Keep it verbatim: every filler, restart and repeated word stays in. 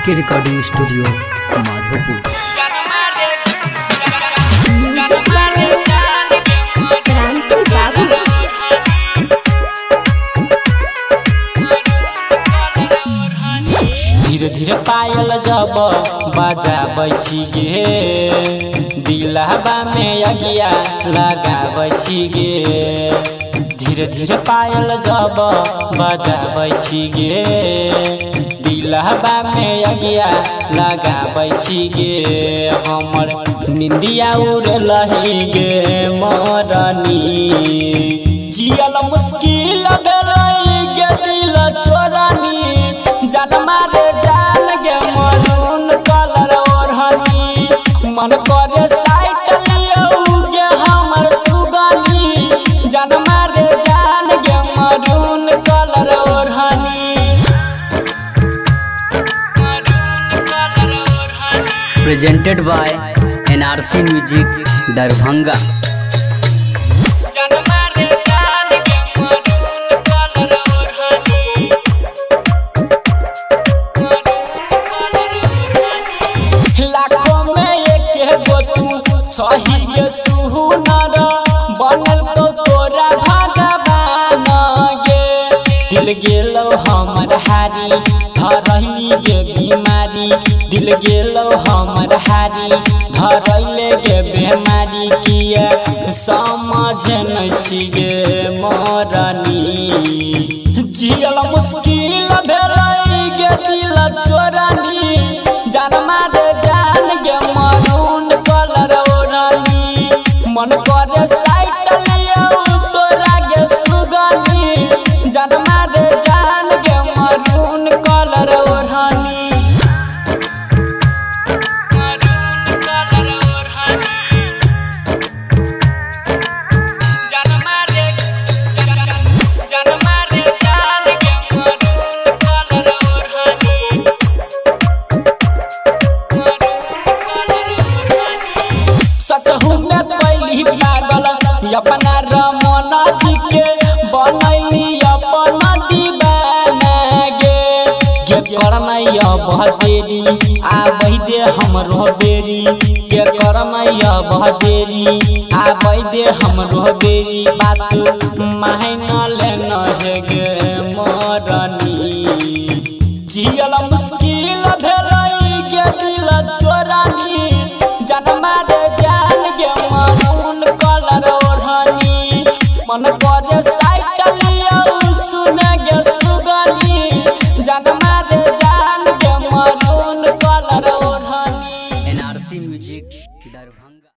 जेके recording studio Madhopur. धीरे धीरे पायल जब बजाबै छी गे, दिलहबा में अगिया लगाबै छी गे। धीरे धीरे पायल जब बजाबै छी गे, दिलहबा में अगिया लगाबै छी गे। हमर निंदिया उड़लही गे मोरनी, जियल मुश्किल भेलई गे दिल चोरनी। जान मारे जान गे मरून कलर ओढ़नी, मन करे साइट लियो गे हमर सुगनी। जान मारे जान गे मरून कलर ओढ़नी। Presented by NRC music Darbhanga. छही गे सुहुनर बनल तो तोरा भगवान गे। दिल गेलो हमर हारी धरैली गे बीमारी, दिल गेलो हमर हारी धरैले गे बीमारी। किया समझ नै छी गे मोरनी, जियल मुश्किल भेलै गे दिल चोरनी। जान मारे जान गे मरून कलर ओढ़नी, मन करे साइट लियो तोरा गे सुगनी। जान मारे जान गे मरून कलर ओढ़नी। अपना रमना जी के बनैली अपना दीवाना गे। के करमैया बहदेरी आबै दे हमरो बेरी, के करमैया बहदेरी आबै दे हमरो बेरी। बात माइन लेन हे गे मोरनी, जियल मुश्किल भेलै गे दिल चोरनी। जान मारे जान गे मरून कलर ओढ़नी, मन करे साइट लियो सुने गे सुगनी। जान मारे जान गे मरून कलर ओढ़नी। NRC music Darbhanga.